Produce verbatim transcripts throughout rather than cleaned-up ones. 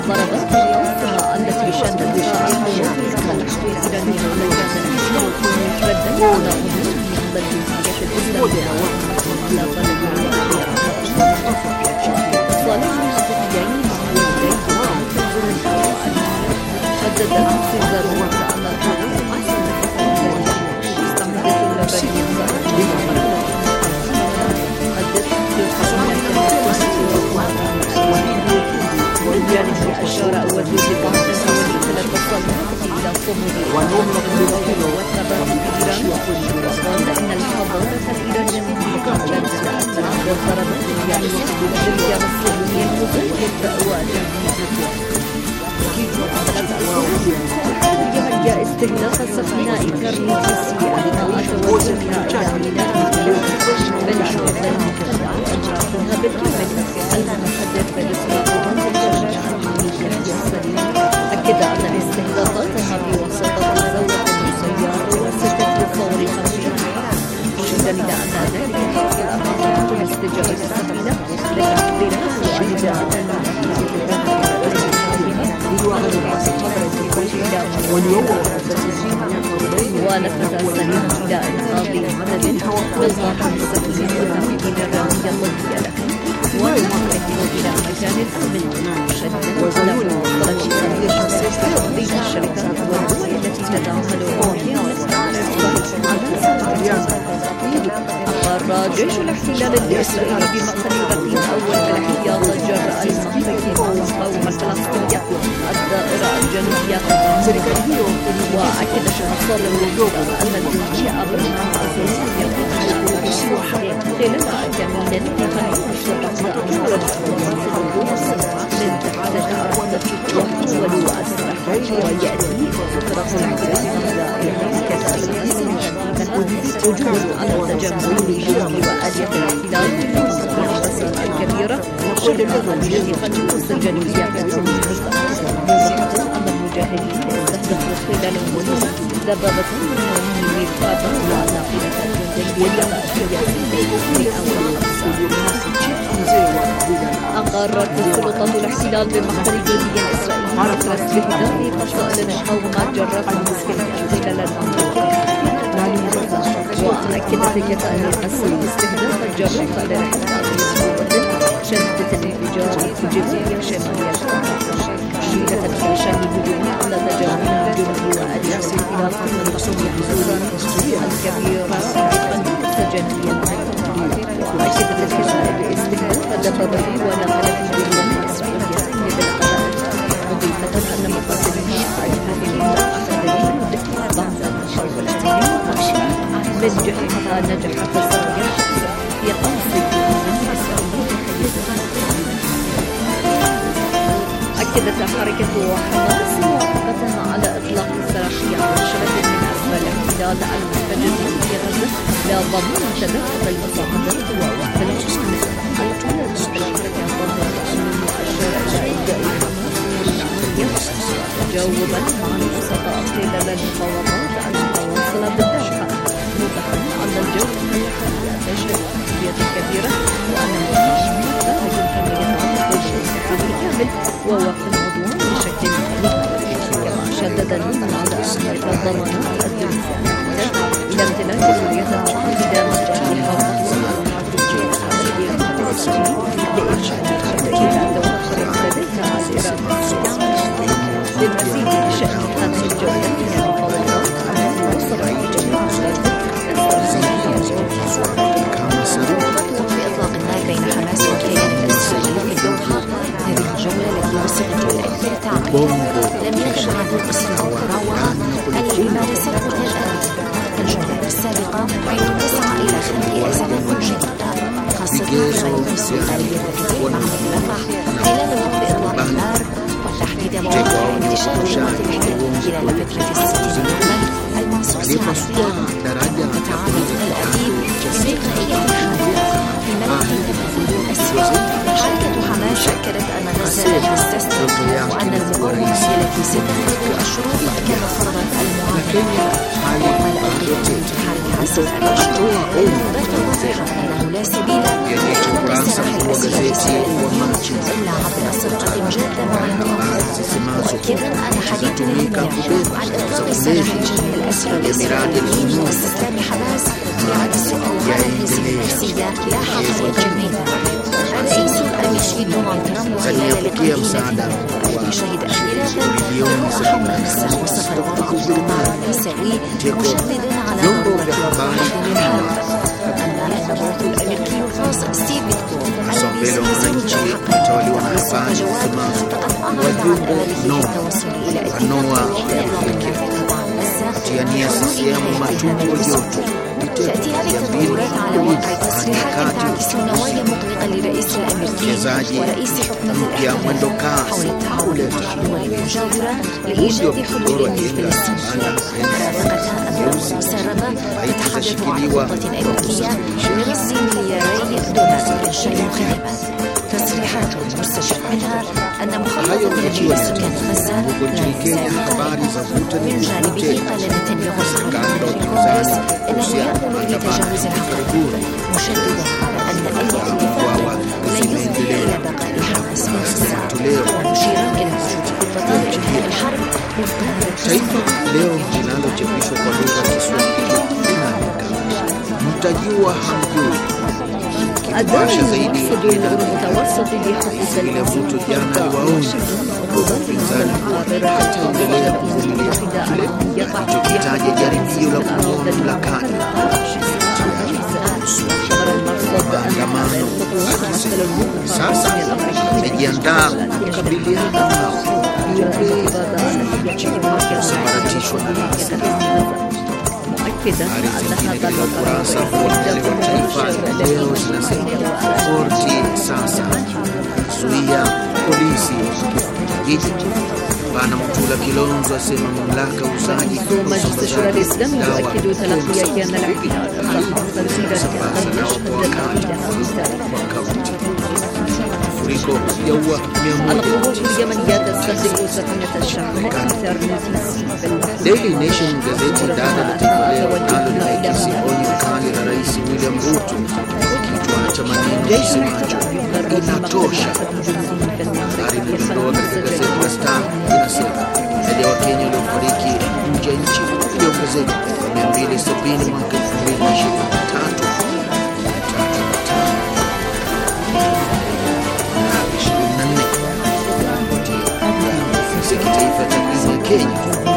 ضربت القنصلة التي شنت إسرائيل الإيرانية على جانب ردا على أمور ضد الجنسية الإسلامية على طلب صالح السوريين شدد سيزر على والجانب أشار وزير الدفاع إلى التصالحات إلى صمود والثبات في إيران وقال إن الحضارة الإيرانية لن تتأثر وضربت الجانب الصهيوني المضيف وجه استهداف السفينة الكرنيسية أثناء توجهها إلى ميناء بالعرض المقطع أجراها بالكامل المتحدث باسم أكد أن استهدافاتها بواسطة زوجة مسيرة وستة صواريخ مشيرا إلى أن ذلك حصل أمام استجابة السفينة لتحضيرها وإهداء ولفت السفينة إلى إنقاذ عدد من ضحايا السفينة والتمكين الرمزي الضبطي له ونقله إلى مكان آمن شدد وزلول وصلت السفينة بين الشركات الوطنية التي تتعامل أقر جيش الاحتلال الإسرائيلي بمقتل رقيب أول فلاحيات جراء المنطقة المقاومة الفلسطينية الدائرة الجنوبية وأكد شخص الوجود أن الجنودية أبرمها الفلسطينية خلال كمين يخلق الشرطة أمور من تحت الأرض وحول أسرح ويأتي فترة العزاء كتائب وجود على التجمع الجنوبي وآلية الاحتلال بالمنطقة الكبيرة شرطة بشريقة مصر الجنوبية أن المجاهدين استهدفوا خلال المدن دبابة من ميركابة وناقلة جندية في أول أقرت السلطات الاحتلال بمقتل جندي إسرائيلي باستهداف فصائل المقاومة جراء المسكنة خلال المنطقة وأكدت الكتائب القسم استهداف الجراء للاحتلال بصورة شدت الانفجار في جبهة شمالية شيرة الفاشل الهجوم على تجمع الجنوب وآلية الاحتلال في المنطقة الكبيرة الجنوبية وأكدت الكتائب استهداف دبابة ونقلة الجنوب الإسرائيلية بالأعداد مضيفة أن مقاتلين المهاجمين أخذ بعض المحاولات من جهتها نجحت السورية في قصف أكدت حركة حماس موافقتها على إطلاق السراحية عن شبكة من أسفل الاحتلال المحتجزين في غزة لضمان تدفق المساعدات ووقف الهجوم القادة بالحركة ضد المؤشر إلى إلغاء حماس جوبا عن وسطاء خلال المفاوضات المتواصلة بالدوحة موضحا أن الجو الحالي تشهد تحديات كبيرة وأن المؤشر لا يمكن أن يتعرض للاتحاد الكامل ووقف العدوان بشكل كبير كما شدد النظام على أهمية الضمانات الدولية إلى امتلاك سوريا المتحدة مجانية لإنشاء تركيبات وأخرى لديها على للمزيد بشأن هذه الجولة فيها مفاوضات وصل جميع وفي إطلاق النار بين حماس والكيان الإسرائيلي في الدوحة هذه الجولة التي وصلت الأمير تعمل لم يكن عدو إسرائيل مراوغة التي مارسته الآن الجولة السابقة تسعى إلى خلق أزمة جديدة خاصة بغير السورية التي تجمع في رفح خلال وقف إطلاق النار وتحديد مواقع انتشار قوات الاحتلال خلال فترة الستين يوما المنصوص عليها وتتعامل الأديب بإلغائية حادة في ملف السوري. حركة حماس أكدت أن غزة لن تستسلم وأن المقاومة هي التي ستملك الشروط كما فرضت المعاهدة. وقال أيضا الاتحاد حسب المشروع ذات واضحة أنه لا سبيل إلى إطلاق السراح wa gazeti wa Machi إلا عبر صفقة جادة مؤكدا أن حديث اليمين عن إطلاق سراح جميع الأسرى الإسرائيليين واستسلام حماس يعد السؤال على هذه النفسيات لا حقيقة جميلة. الرئيس الأمريكي دونالد ترامب خلال لقائه الذي شهد أخيرا أنه حول نفسه وصف الوضع باعتباره مأساوي مشددا على ضرورة وضع الإرهاب. أما المبعوث الأمريكي الخاص ستيف بيتكوف الذي سيزيد حقا وصف جواب فقد أعلن عن أمله التوصل إلى اتفاق طبعا تأتي هذه التطورات على واقع تصريحات تعكس نوايا مقلقة لرئيس الأمريكي ورئيس حكومة الإحتلال حول التعاون مع الدول المجاورة لإيجاد حلول للفلسطينيين. مرافقتها أمر مساربة تتحدث عن خطة أمريكية لرصد ملياري دولار شأن الخدمات. تصريحات مستشف منها أن مخطط تهجير سكان غزة لا يزال. من جانبه قال نتنياهو سبحانه الكونغرس إنه يأمل بتجاوز الحدود مشددا على أن أي اتفاق لا يفضي إلى بقاء حماس في غزة ومشيرا إلى وجود خطة لإنهاء الحرب وفق هذا التصريح. leo linalochapishwa kwa lugha ya Kiswahili mtajua hamjui الدعم المقصد المتوسط لحقوق الإنسان jana aliwaonya upinzani hataendelea kuvumilia kile kilichokitaja jaribio la kuondoa mamlakani maandamano, akisema sasa amejiandaa kukabiliana nao kusambaratishwa na Gaza. مؤكدا أن هذا ukurasa wa taifa leo zinasema korti sasa zuia polisi jiji bana Mtula Kilonzo asema mamlaka usaji مجلس الشورى الإسلامي يؤكد تلقي كيان الاعتداء على تنفيذ القوات اليمنية تستهدف سفينة الشحن أكثر من Daily Nation gazeti dada la taifa leo nalo limeakisi onyo kali la Rais William Ruto kichwa cha maneno kisemacho inatosha. Habari iliyotolewa katika gazeti la Star inasema idadi ya Wakenya waliofariki nje ya nchi iliongezeka kutoka mia mbili sabini mwaka elfu mbili ishirini na tatu hadi ishirini na nne. Ofisi ya kitaifa ya takwimu ya Kenya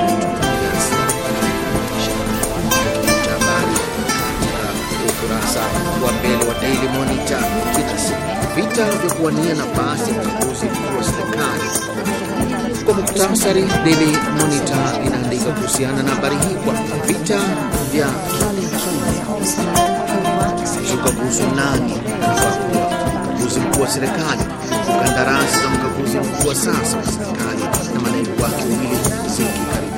ukurasa wa mbele wa Daily Monitor kinasema vita vya kuwania nafasi ya uongozi mkuu wa serikali. Kwa muktasari, Daily Monitor inaandika kuhusiana na habari hii kwa vita vya zuka kuhusu nani anafaa kuwa mkaguzi mkuu wa serikali, kandarasi za mkaguzi mkuu wa sasa wa serikali na manaibu wake wawili zikikaribia.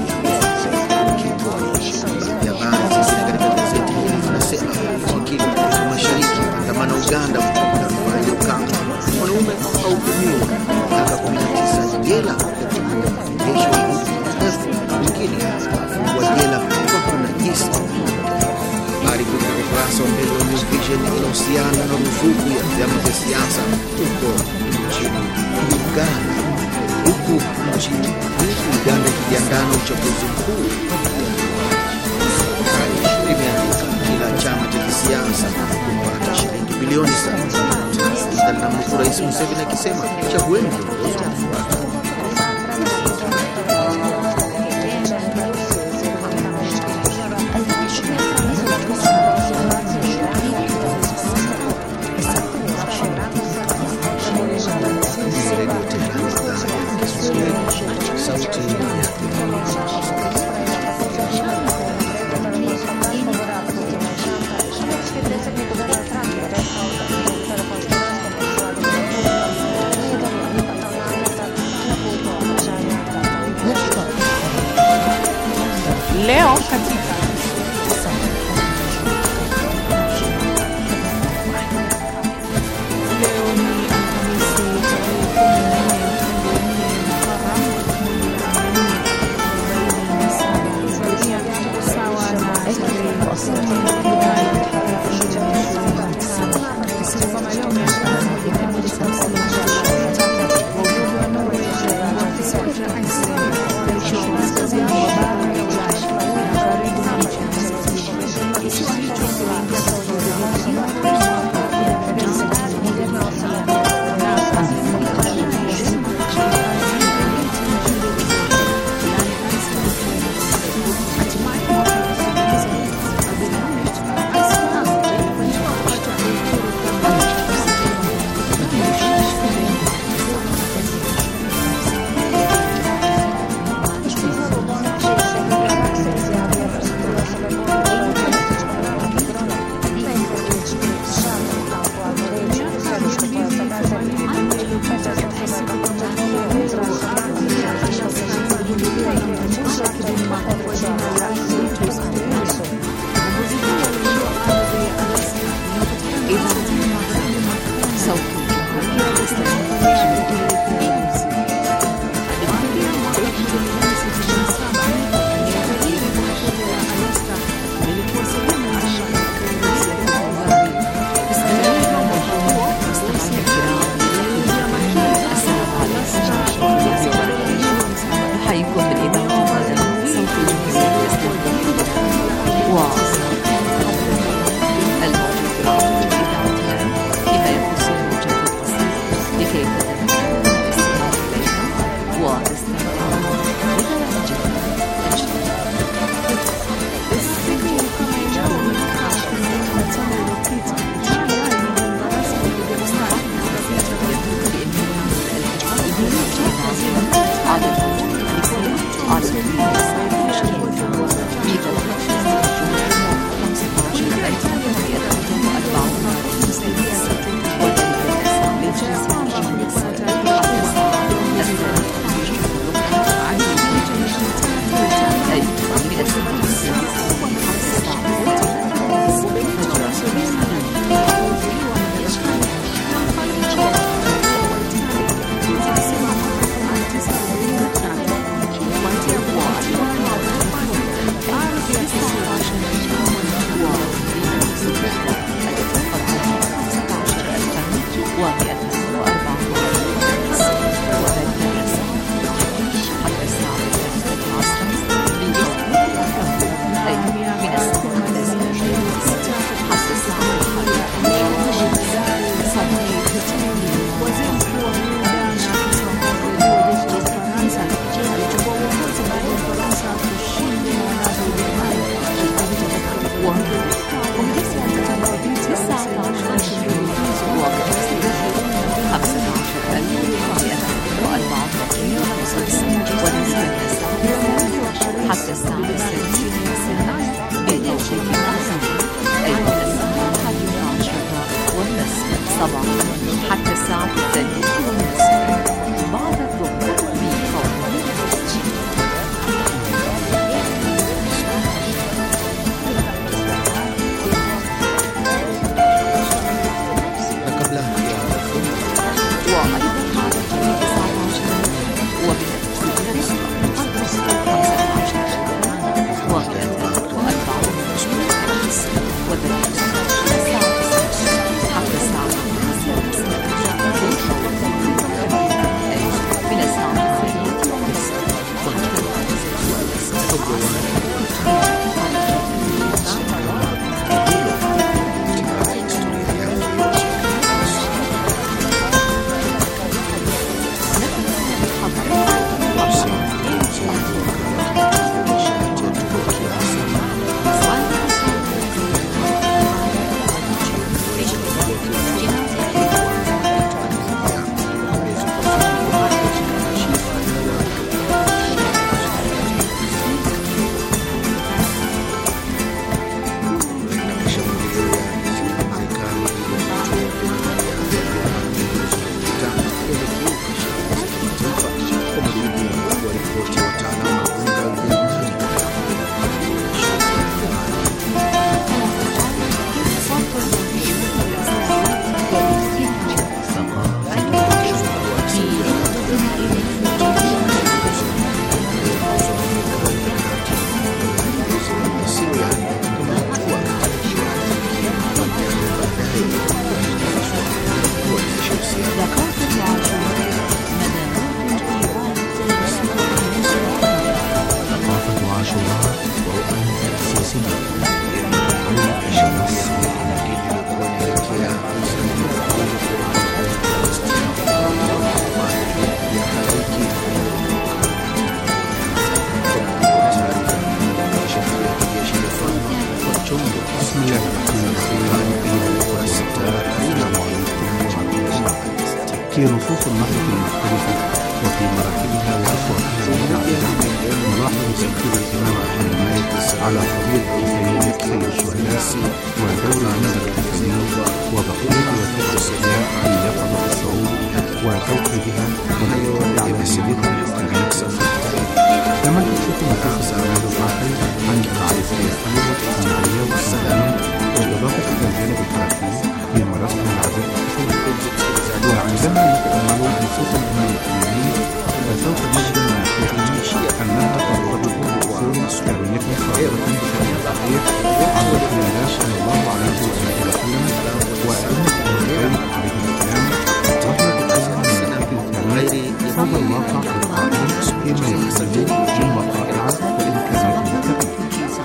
Mashariki andamana Uganda na rufaa ya Ukanda. Mwanaume ahukumiwa miaka kumi na tisa jela kwa kutumia marejesho ya elfu mwingine afungwa jela kwa kunajisi. Habari kutoka ukurasa wa mbele wa New Vision inahusiana na ruzuku ya vyama vya siasa huko nchini Uganda. Huku nchini Uganda ikijiandaa na uchaguzi mkuu, kila chama cha kisiasa kupata shilingi bilioni saba. Na Rais Museveni akisema chagueni viongozi wafuata. Leo katika leo ni Alhamisi tarehe kumi na nne sawa na tarehe ونستنى الساعة حتى الساعة السادسة مساء بتوقيت مصر، أي من الساعة الحادية عشرة والنصف صباحا حتى الساعة الثانية والنصف بعد الظهر بقوانين التسجيل. في نصوص النهضة المختلفة وفي مراحلها وأسواقها المتعددة نلاحظ تأثير الإمام أحمد مالك على قضية حسين سيد الشهداء ودور النظر الحسيني وبقية وسائل الإحياء في يقظة الشعوب وتوحيدها والحفاظ على سيدها الإسلامية. كما تكشف مدرسة أعمال العقل عن المعارف الإسلامية الإجتماعية والسلامة بالإضافة إلى الجانب الحركي في مراسم العزاء الحسيني. وعندما نتأمل نصوص الإمام الخميني فسوف نجد من ناحيته أنها ترتبط بأصول إسلامية صادرة بشكل صحيح عن رسول الله صلى الله عليه وسلم وأئمة الأنبياء عليهم السلام، وهي تتكلم من ناحية الكلام هذا الواقع في القرآن فيما يخرج من وقائع وإمكانات المتقين.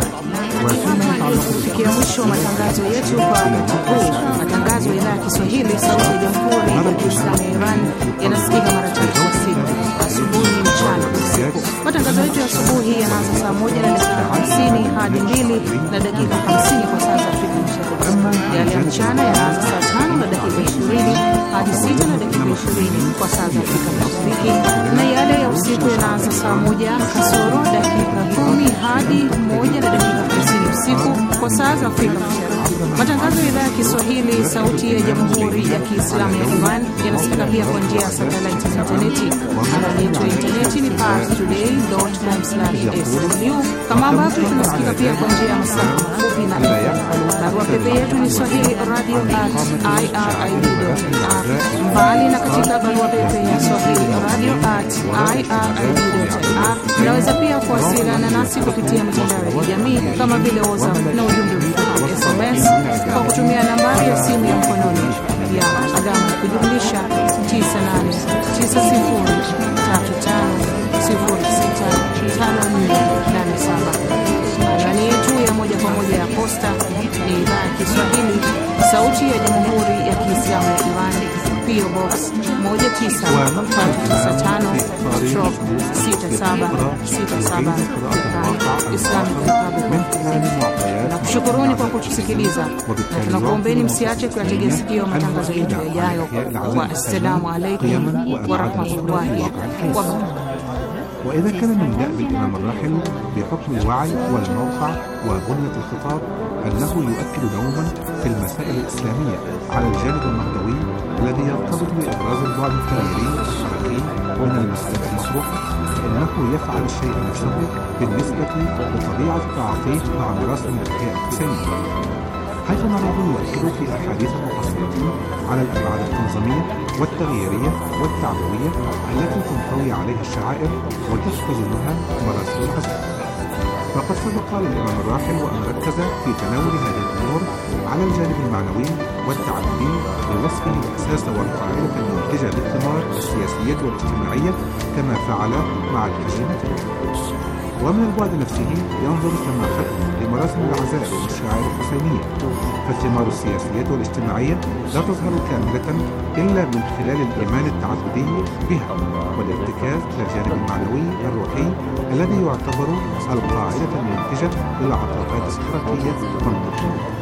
Kufikia mwisho wa matangazo yetu kwa wakati huu. Matangazo ya idhaa ya Kiswahili sauti ya Jamhuri ya Kiislamu ya Iran yanasikika mara tatu kwa siku, asubuhi, mchana na usiku. Matangazo yetu ya asubuhi yanaanza saa moja na dakika hamsini hadi mbili na dakika hamsini kwa saa za Afrika Mashariki. Yale ya mchana yanaanza saa tano na dakika ishirini hadi sita na dakika ishirini kwa saa za Afrika Mashariki, na yale ya usiku yanaanza saa moja kasoro dakika kumi hadi moja na dakika hamsini usiku kwa saa za Afrika Mashariki. Matangazo ya idhaa ya Kiswahili sauti ya Jamhuri ya Kiislamu ya Iran yanasikika pia kwa njia ya satellite na interneti. Anwani yetu ya interneti ni parstoday dot com slash s w, kama ambavyo tunasikika pia kwa njia ya masafa mafupi na barua pepe yetu ni swahili radio at i r i b dot i r. Mbali na katika barua pepe ya swahili radio at i r i b dot i r, unaweza pia kuwasiliana nasi kupitia mitandao ya kijamii kama vile WhatsApp na ujumbe mfupi S M S kwa kutumia nambari ya simu ya mkononi ya alama ya kujumlisha tisa nane tisa sifuri tatu tano sifuri sita tano nne nane saba. Anwani yetu ya moja kwa moja ya posta ni idhaa ya Kiswahili sauti ya Jamhuri ya Kiislamu ya Iran, P O Box moja tisa tatu tisa tano stroke sita saba sita saba Islamic Republic. Na kushukuruni kwa kutusikiliza, na tunakuombeni msiache kuyategea sikio matangazo yetu yajayo. Wa assalamu alaikum wa rahmatullahi wa barakatuh. وإذا كان من دأب الإمام الراحل بحكم الوعي والموقع وبنية الخطاب أنه يؤكد دوما في المسائل الإسلامية على الجانب النهضوي الذي يرتبط بإبراز البعد التغييري الحركي من المسألة المطروحة، فإنه يفعل الشيء نفسه بالنسبة لطبيعة التعاطي مع مراسم الإحياء الحسيني، حيث نراه يؤكد في أحاديث مقصرة على الأبعاد التنظيمية والتغييرية والتعبوية التي تنطوي عليها الشعائر وتختزلها مراسم العزاء. فقد سبق للإمام الراحل وأن ركز في تناول هذه الأمور على الجانب المعنوي والتعبدي لوصفه الأساس والقاعدة المنتجة للثمار السياسية والاجتماعية كما فعل مع الهجمة. ومن البعد نفسه ينظر سماحة لمراسم العزاء والشعائر الحسينية، فالثمار السياسية والاجتماعية لا تظهر كاملة إلا من خلال الإيمان التعبدي بها والارتكاز إلى الجانب المعنوي الروحي الذي يعتبر القاعدة المنتجة للعطاءات الحركية منطقية.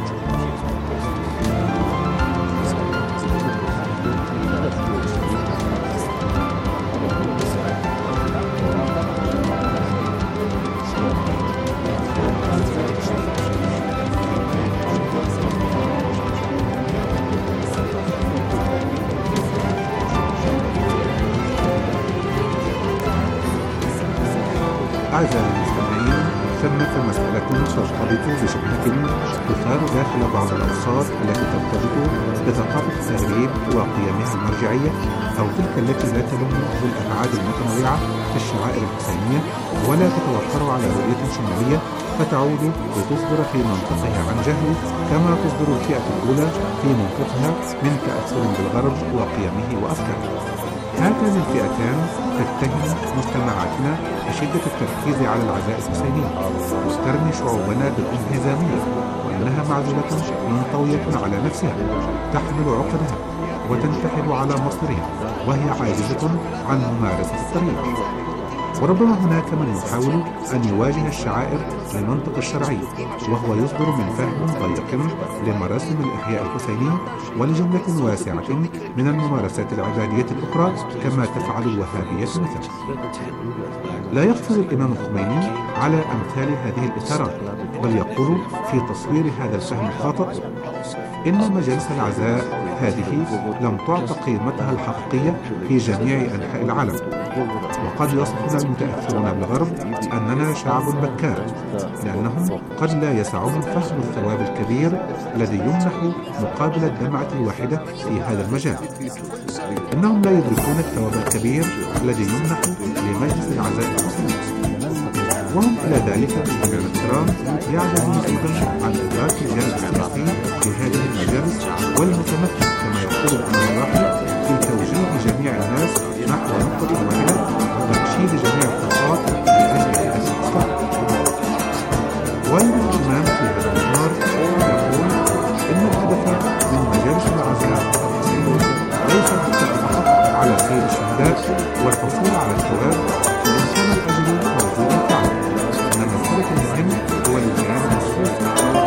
أعزائي المستمعين، ثمة مسألة ترتبط بشبهة تثار داخل بعض الأوساط التي ترتبط بثقافة التهريب وقيمها المرجعية، أو تلك التي لا تلم بالأبعاد المتنوعة في الشعائر الحسينية ولا تتوفر على رؤية شمولية، فتعود لتصدر في منطقها عن جهل كما تصدر الفئة الأولى في منطقها من تأثر بالغرب وقيمه وأفكاره. هاتان الفئتان تتهم مجتمعاتنا بشدة التركيز على العزاء الحسيني وترمي شعوبنا بالانهزامية، وأنها معزولة منطوية على نفسها تحمل عقدها وتنتحل على مصدرها وهي عاجزة عن ممارسة الطريق. وربما هناك من يحاول أن يواجه الشعائر للمنطق الشرعي وهو يصدر من فهم ضيق لمراسم الإحياء الحسيني ولجملة واسعة من الممارسات العبادية الأخرى كما تفعل الوهابية مثلا. لا يقصر الإمام الخميني على أمثال هذه الإثارات، بل يقول في تصوير هذا الفهم الخاطئ إن مجالس العزاء هذه لم تعط قيمتها الحقيقية في جميع أنحاء العالم، وقد يصفنا المتأثرون بالغرب أننا شعب بكار لأنهم قد لا يسعهم فهم الثواب الكبير الذي يمنح مقابل الدمعة الواحدة في هذا المجال. إنهم لا يدركون الثواب الكبير الذي يمنح لمجلس العزاء الحسيني، وهم إلى ذلك مستمعينا الكرام يعجزون أيضا عن إدراك الجانب السياسي لهذه المجالس والمتمثل كما يقول الإمام الراحل في توجيه جميع الناس نحو نقطة واحدة وترشيد جميع الطاقات لأجل هذا الإصلاح. وأيضا الإمام في هذا الإطار يقول إن الهدف من مجالس العزاء الحسيني ليس الاتفاق على خير الشهداء والحصول على الثواب وإن كان الأجر موجودا فعلا، إن المسألة المهم هو الالتزام بالنصوص.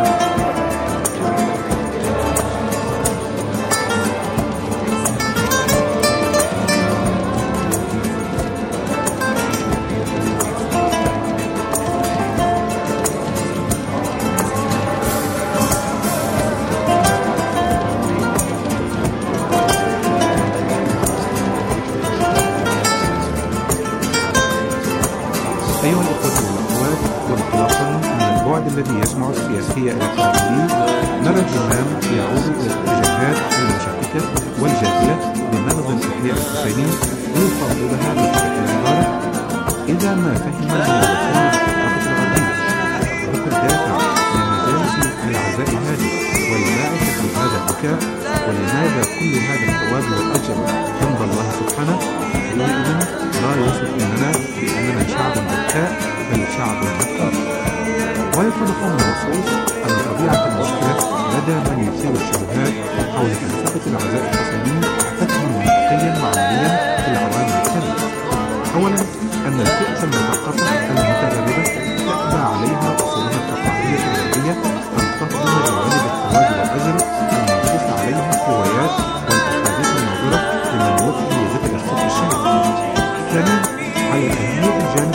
أيها الأخوة والأخوات، وانطلاقا من البعد الذي يجمع السياسية إلى التعبدي، نرى الإمام يعود إلى الاتجاهات المشككة والجاهلة بمغزى الإحياء الحسيني ليفضلها بطريقة العبارة إذا ما فهم المؤرخون الثقافة الغربية. وذكر دافع لمجالس العزاء هذه والباعث في هذا البكاء، ولماذا كل هذا الثواب والأجر عند الله سبحانه، حينئذ لا يوصف لنا بأننا شعب بكاء بل شعب بكار. ويتضح من النصوص أن طبيعة المشكلة لدى من يثير الشبهات حول فلسفة العزاء الحسيني تكمن منطقيا معنويا في العوامل التالية. أولا، أن الفئة المثقفة المتغربة تأبى عليها أصولها التقاليدية الغربية أن تهضم جوانب الثواب والأجر المنصوص عليها في الروايات والأحاديث الناظرة لمن يوفي ذكر الصدق الشرعي. ثانيا، على أهمية الجانب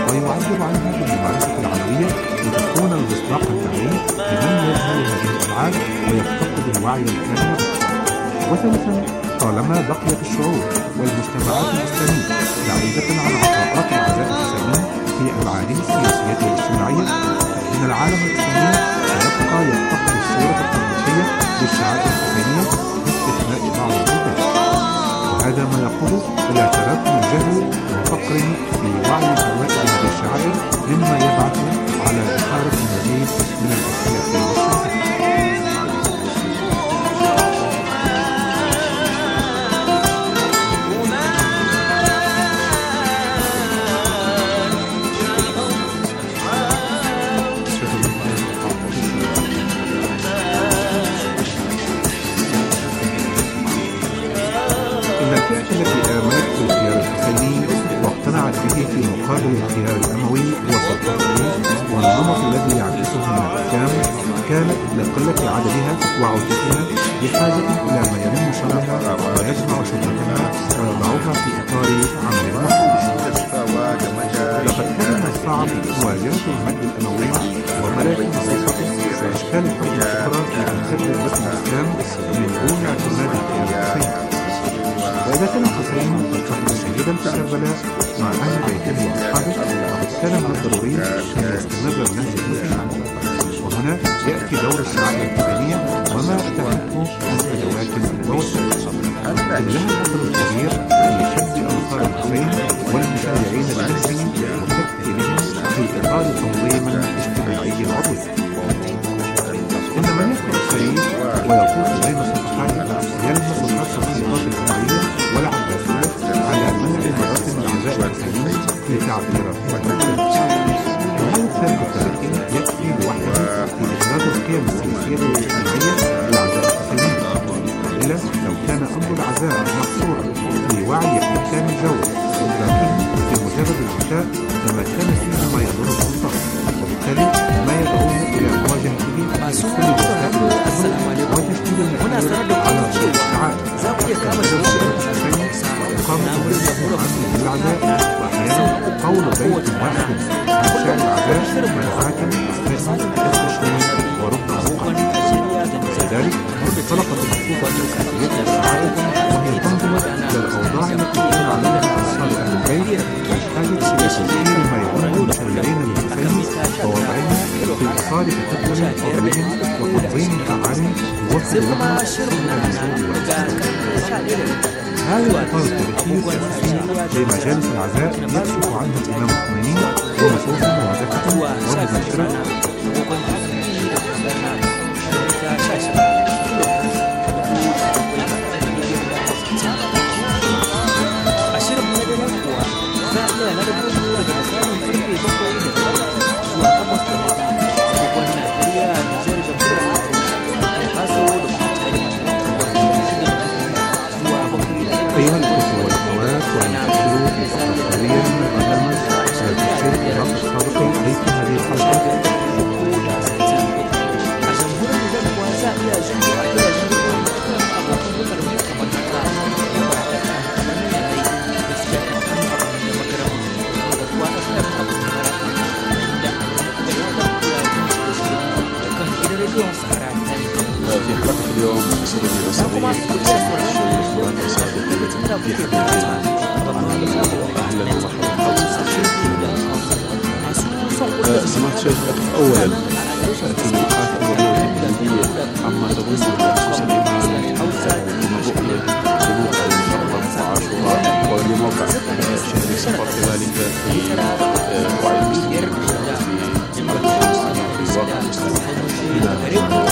ويعبر عنها بالممارسة العملية لتكون المصداق الفعلي لمن يجهل هذه الأبعاد ويفتقد الوعي الكامل. وثالثا، طالما بقيت الشعوب والمجتمعات الإسلامية بعيدة عن عطاءات العزاء الإسلامي في أبعاده السياسية والاجتماعية، فإن العالم الإسلامي سيبقى يفتقد الصورة التاريخية للشعائر الإسلامية باستثناء بعض البلدان، وهذا ما يقود إلى تراكم الجهل وفقر في وعي فوائد هذه الشعائر، مما يبعث على إثارة المزيد من الأسئلة والشبهات. التي آمنت بالخيار الحسيني واقتنعت به في مقابل الخيار الأموي وسلطته والنمط الذي يعكسه من الأحكام، كانت لقلة عددها وعدتها بحاجة إلى ما يلم شرها ويجمع شبهتها ويضعها في إطار عمل محدود. لقد كان من الصعب مواجهة المد الأموي وملاك نصيحته وأشكال الحكم الأخرى في تخرج رسم الإسلام من دون اعتماد الخيار الحسيني. وإذا كان الحسين قد فقد شهيدا في كربلاء مع أهل بيته وأصحابه، فقد كان من الضروري أن يستمر النهج المسلم. وهنا يأتي دور الشعائر الإسلامية وما اتخذته من أدوات ووسائل، إن لها الأثر الكبير في شد أنصار الحسين والمشايعين لنهجه وتكفيرهم في إطار تنظيم اجتماعي عضوي. إن من يذكر السيد ويطوف بين صفحاته يلمس النص الصفات الأموية والعباسية على منع مراسم العزاء الإسلامي لتعبيرات مختلفة. وهذا التاريخ التاريخي يكفي لوحده في إخراج القيم السياسية والاجتماعية للعزاء الإسلامي، إلا لو كان أمر العزاء محصورا في وعي حكام الجو وإدراكهم بمجرد العشاء لما كان فيه ما يضر السلطان، وبالتالي ما يدعون إلى مواجهته بكل وسائل وتشديد المحدود على ضوء الشعائر وإقامة مجلس بالعزاء، وأحيانا قول بيت واحد عن شعر العزاء منعاة أثناء التشريع وربع القرن. لذلك انطلقت الخطوط السياسية للشعائر وهي تنظر إلى الأوضاع التي كان عليها أنصار أهل البيت وحاجة إلى تسيير ما يهم المشايعين للحسين ووضعهم في إطار تكتل قومهم وتنظيم فعال يوفر لهم سبل الوجود. هذا الإطار التاريخي الأساسي لمجالس العزاء يكشف عنه الإمام الخميني بنصوص واضحة ومباشرة. أيها الأخوة والأخوات والمشاهدين الأخبارية والبرنامج الشيخ إدراك الصادقي ليس هذه الحلقة. في حلقة اليوم سيدي الصديق الشيخ إدراك الصادقي في حديث عن أهلا ومرحبا. سمعت شيخ أولا في نقاط الوضوء البلدية عما تضيف بخصوص الإيمان والرؤية لموقع المحرم وعاشوراء ولموقع شهر سفر كذلك في وعي المسلمين في حركة المسلمين في واقع المسلمين.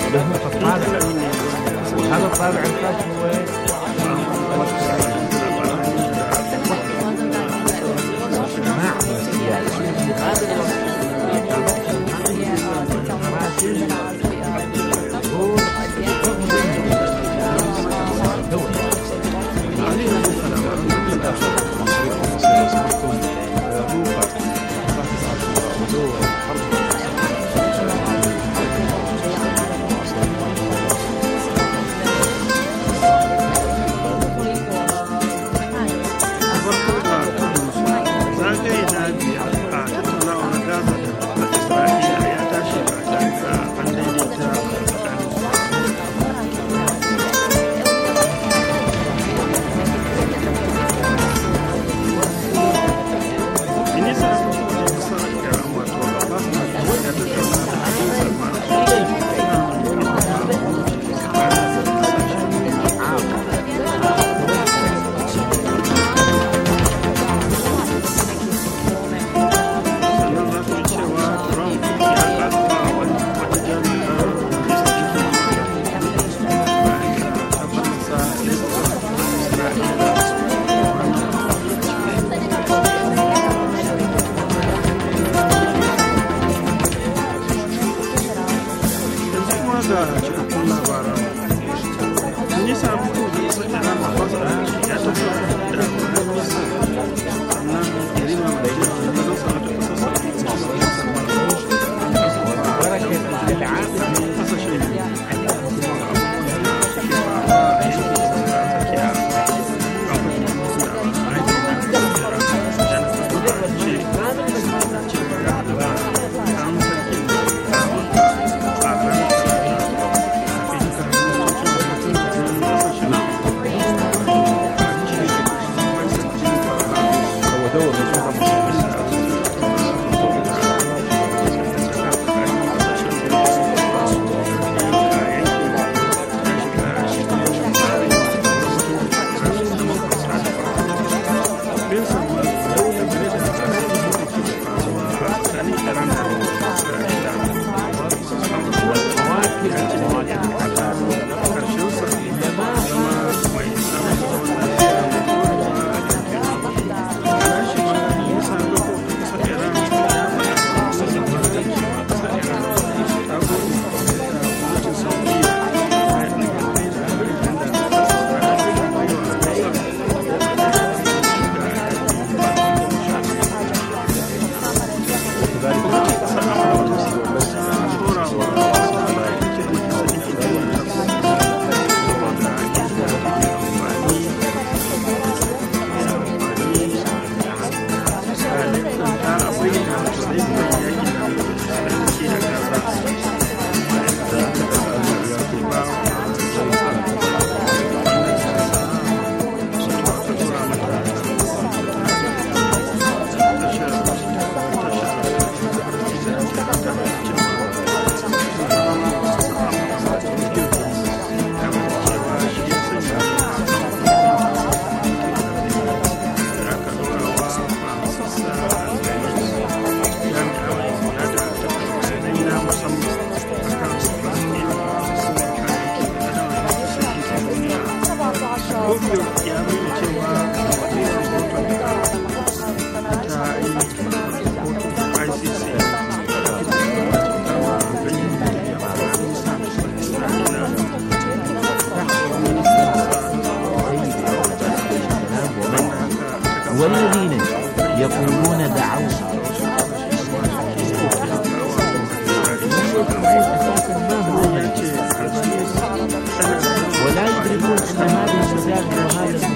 هذا الطابع الخاص هو والذين يقولون دعونا ولا يدركون أن هذه المساجد وهذا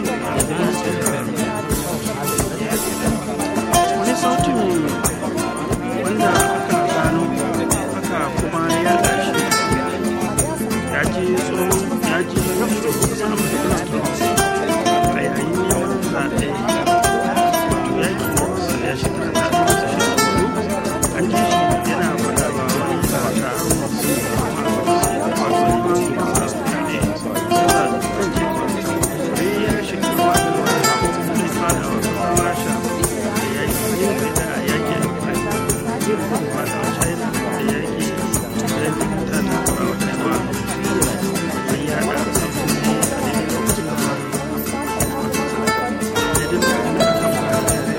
wani sautin wanda aka gano aka kuma yada shi ya ji tsohon ya ji tsohon a yayin neman zaɓe wato yakin ya shekara ta an ji shi yana faɗa ba wani wata masu wato neman masu mutane suna kan jefa sai ya shekara wani wani zai fada wasu rasha da yaki yin da yaki a wato china da yaki da yaki ta takura wa taiwan mai yada sabbin ne a daidai lokacin da daidai lokacin da aka fara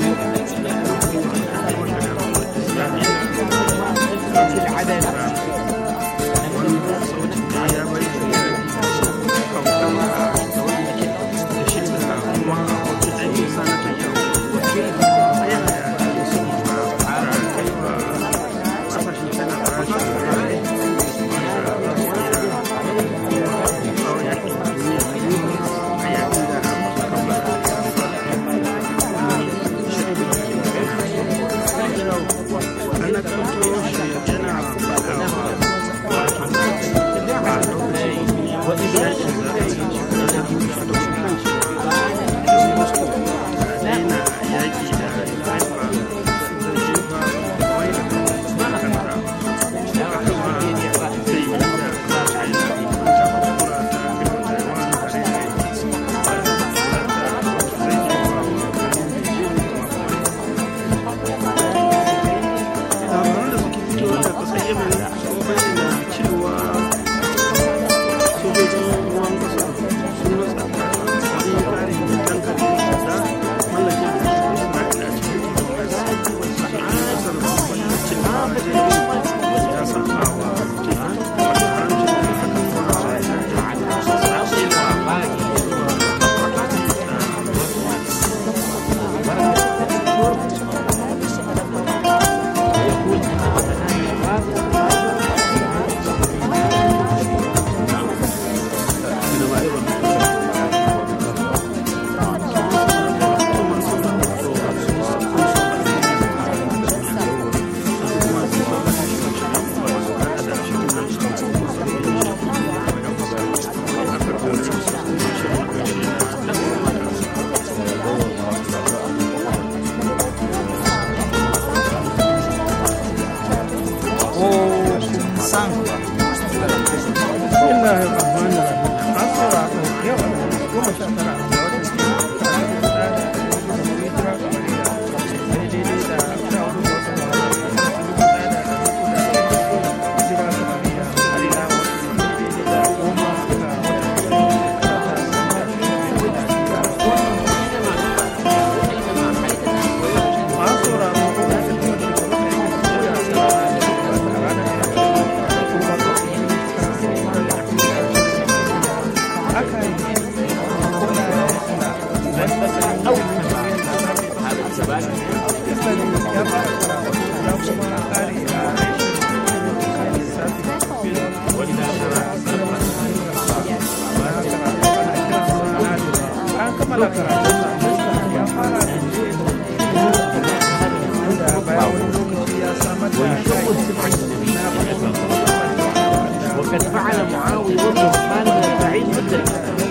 وقد فعل معاوية بن عثمان من البعيد جدا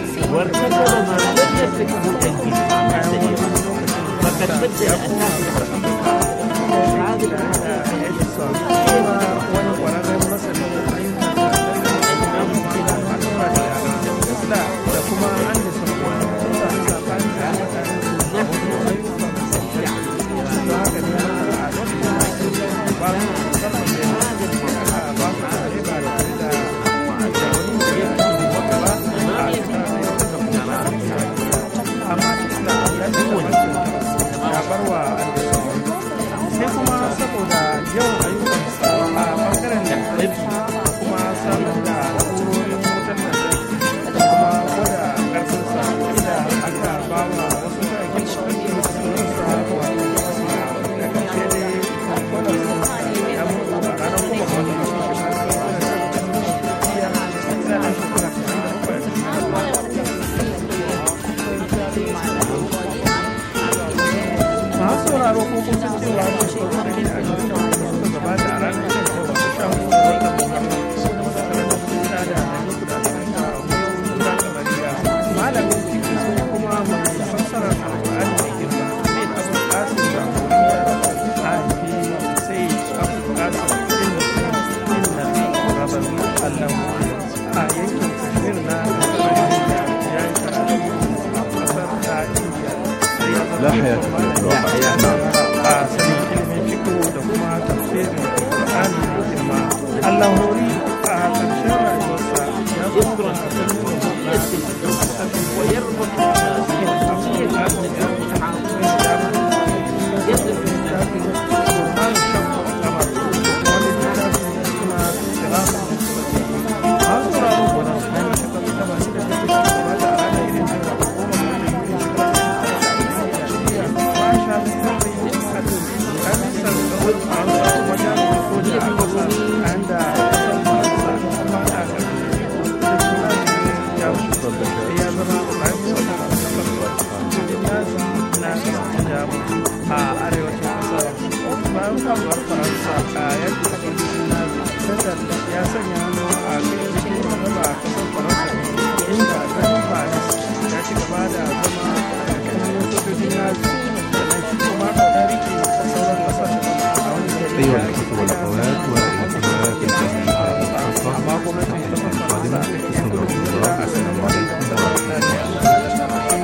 وارتكب ما لم يرتكبه التنفيذ مع سليم فقد بدل أساس amma ya barwa sauraro ko kun san cewa ko shekaru ne a garin da suka gabata a ranar da ta wasu sha hudu da watan Muhammad suna makarantar suna da hanyar kudaden da gudanar da Mariya malamin fiƙi kuma mai fassarar alƙur'ani mai girma sai da abin ƙasir da kuriya a haifi sai abin ƙasir inda inda rabar Allah a yankin Kashmir na kasar India ya yi karatu a kasar ta India sai ya zama a sanin ilimin fiko da kuma tafsirin Qur'ani mai girma. Allah hori a ƙarshen rayuwarsa ya zama da kasar wayar mutum da suke tafsirin Qur'ani da ya sanya hannu a kai cikin raba a kasar faransa inda ganin paris ya ci gaba da zama a ƙarƙashin sojojin nazi sannan shi kuma da rike sauran kasashen a wani gari أيها الأخوة والأخوات والأخوات الجميع الخاصة amma gwamnatin kasar faransa القادمة استودعكم الله السلام عليكم ورحمة الله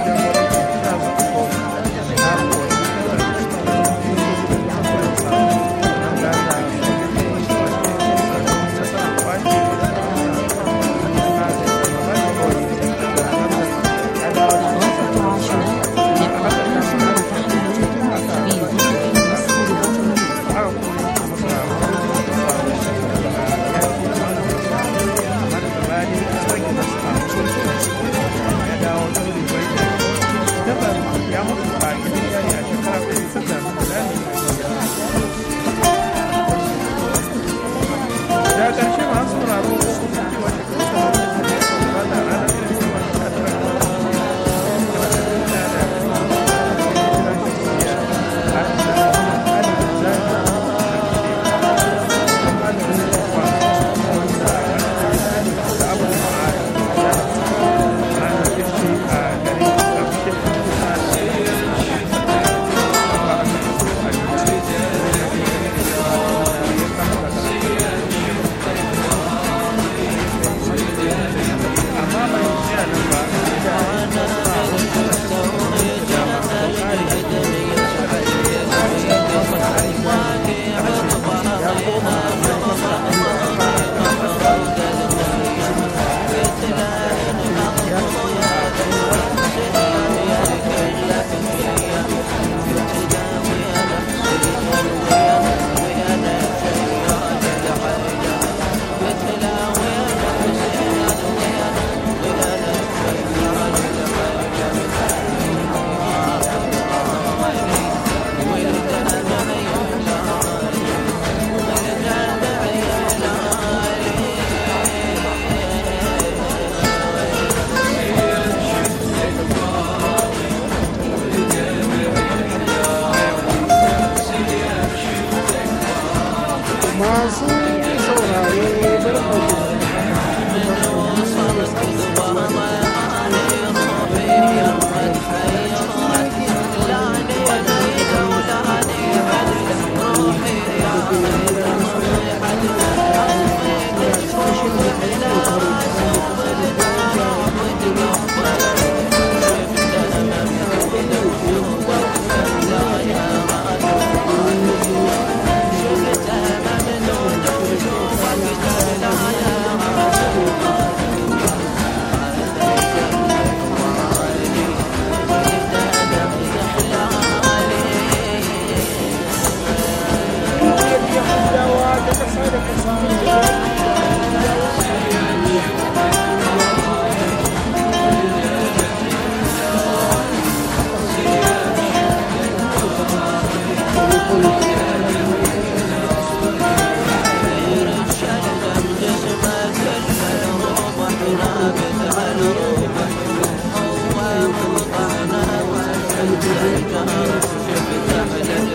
Thank you.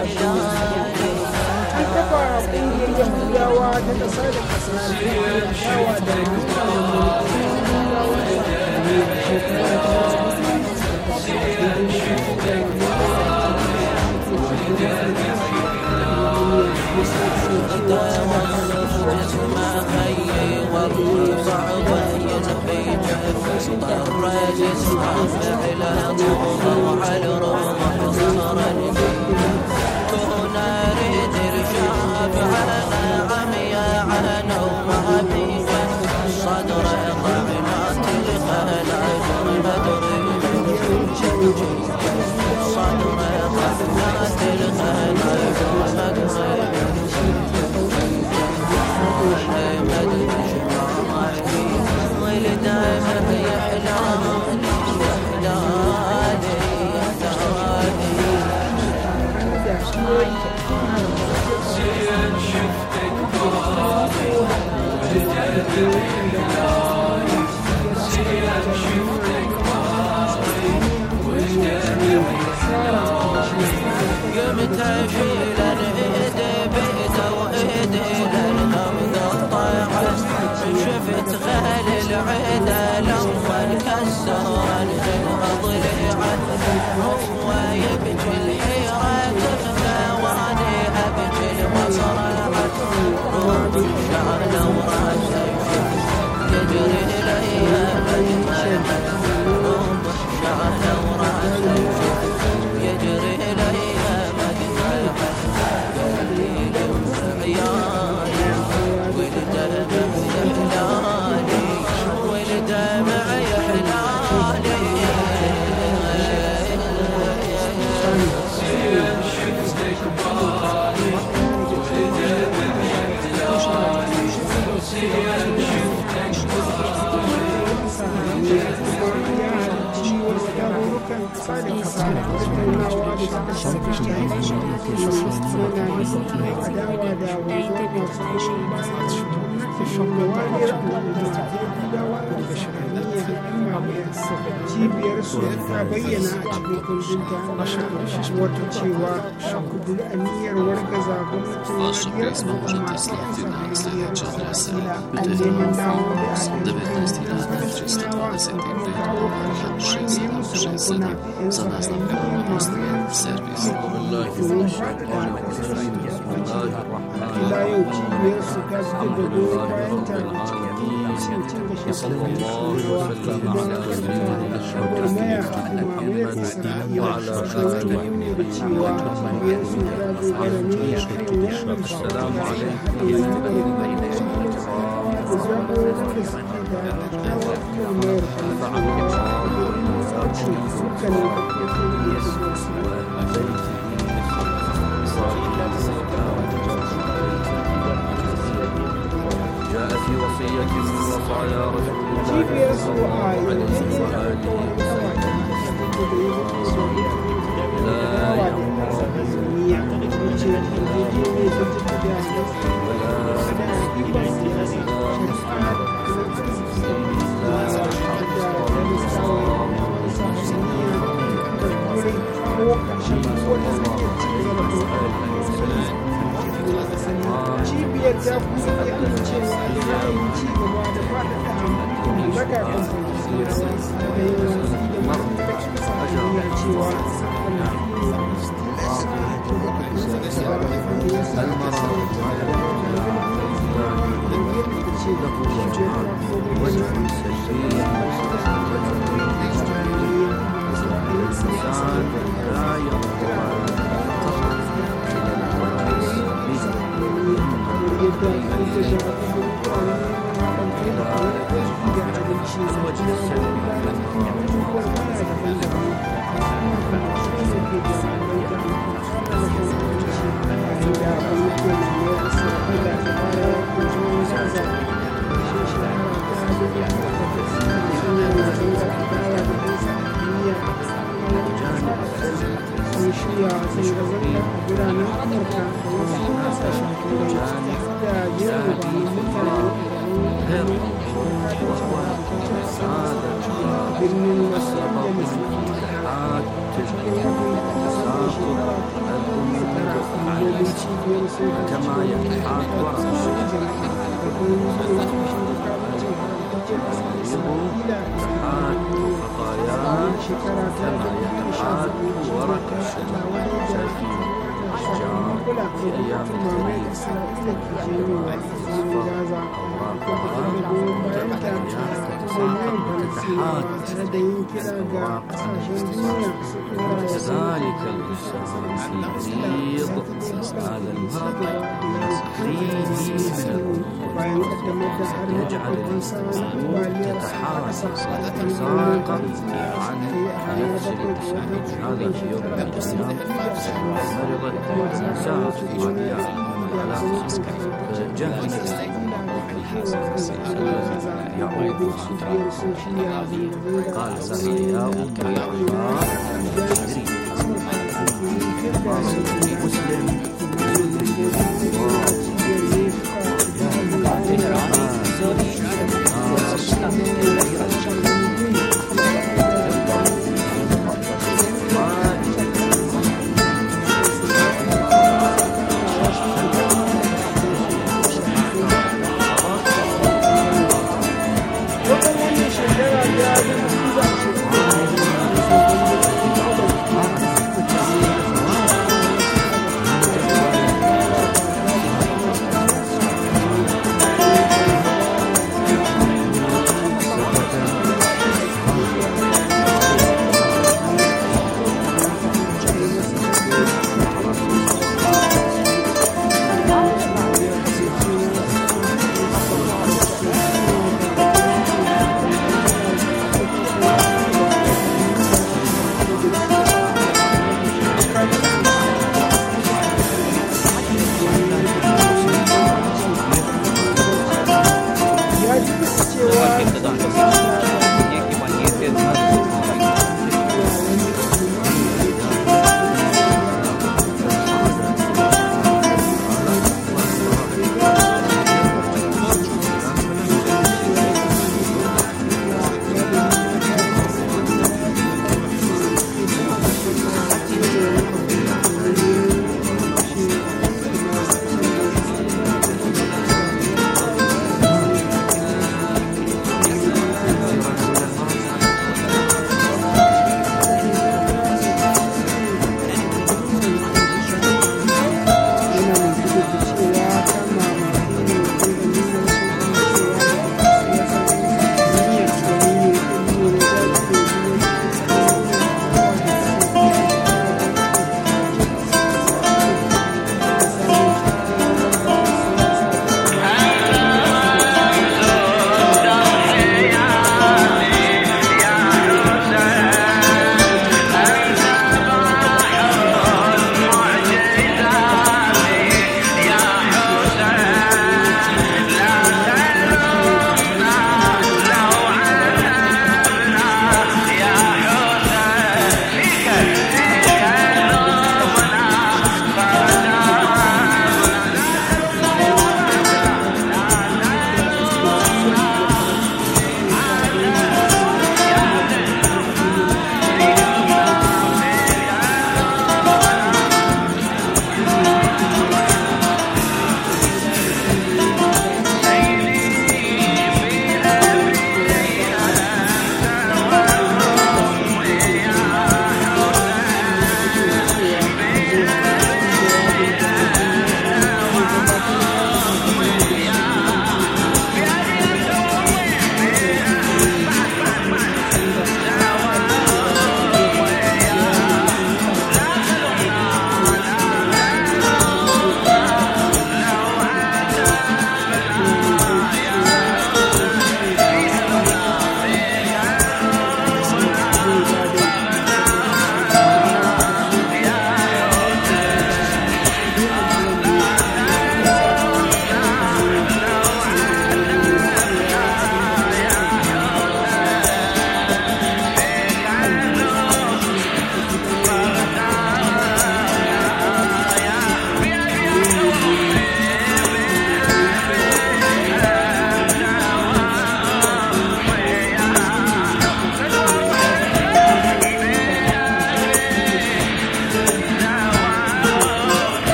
an kafa ƙungiyar yahudawa ta ƙasa da ƙasa yawa da cibiyarsu ta bayyana a cikin kundinta wata cewa kudu aniyar wargaza gwamnatin wariyar al'umma ta ƙasar isra'ila a neman dawo da ayyukan da falastinawa da kuma kawo ƙarshen wani musu bankuna yan sahariya masu domin faɗaɗa ila yau cibiyarsu ta fito da goyon bayan ta da cikin cin gashin sarrafa gwagwarmaya da mamayar isra'ila da nuni da cewa cibiyarsu ta dogara ne a kan wannan shawarar da jagororin da suke da kyawar gwagwarmayar falastinawa domin sauci dukkanin haƙƙoƙin da su جاء في وصية من وصايا رسول الله صلى الله عليه وسلم لا cibiyar ta kuma ya amincewa da ra'ayin ci gaba da faɗaɗa mallaka kan falastinawa da yawan da ma'aikatar sahariya cewa shirya zanga-zanga a biranen amurka da wasu kasashen turai da yin rubanin mutane a birnin los angeles cikin wani shekara كما يتحاك ورق الشجر يتحاك خطاياه كما يتحاك ورق الشجر في الأشجار في أيام الخريف عندما تصفر أوراقها تتحاك وتتحاك الأوراق عن الاستواء. كذلك الإنسان المريض هذا المرض يسقيه من الأمور يجعل القلوب تتحاك وتتساقط عن نفس التسامح. هذا في يوم من الأيام مرضت نساء وديعة على جهنم يعوقها قال لها يا أم الأحبار مسلم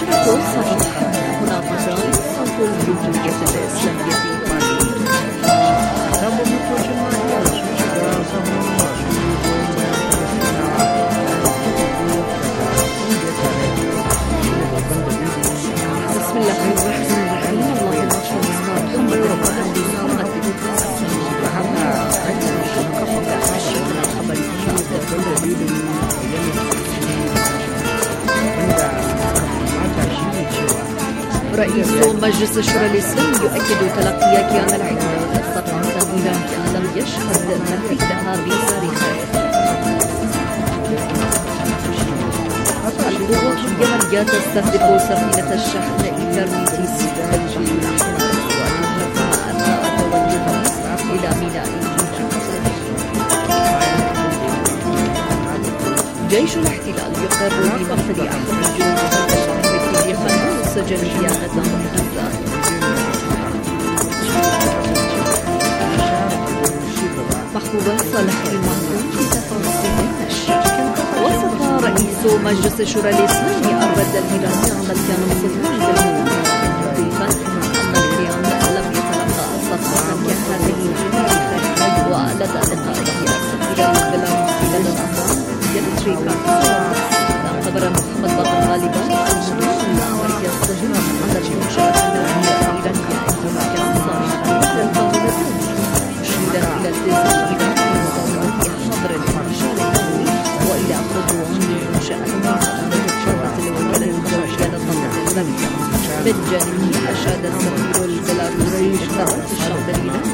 نشرة صحيح هنا مجال صوت الجمهورية الإسلامية في بسم الله الرحمن الرحيم. اللهم صل على محمد وعلى آل رئيس مجلس الشورى الإسلامي يؤكد تلقي كيان العلم والثقافة تأويلا لم يشهد مثيلها بتاريخه. القوات اليمنية تستهدف سفينة الشحن إيترنيتيس في البحر الأحمر وتتركها أثناء توجهها إلى ميناء جيش الاحتلال يقر بمقتل أحد الجنود في اليمن وسجن قيادة غزة. محبوب صالح المهضوم في تفاصيل النشر. وصف رئيس مجلس الشورى الإسلامي الرد الإيراني على الكيان الصهيوني بالهجوم مضيفا أن الكيان لم يتلقى صفقة كهذه في ولدى لقائه السفير البيلاروسي لدى الأمم ديمتري كاركوف. اعتبر محمد باقر غالبا الهجوم الأمريكي الصهيوني على المنشآت النووية الإيرانية انتهاكا صارخا مثل القانون مشيرا إلى التزام إيران بمقاومة حظر الانتشار النووي وإلى خضوع منشآت المنشآت الأولى المتوجهة للطاقة الغربية. من جانبه أشاد السفير البيلاروسي إشارات الشعب الإيراني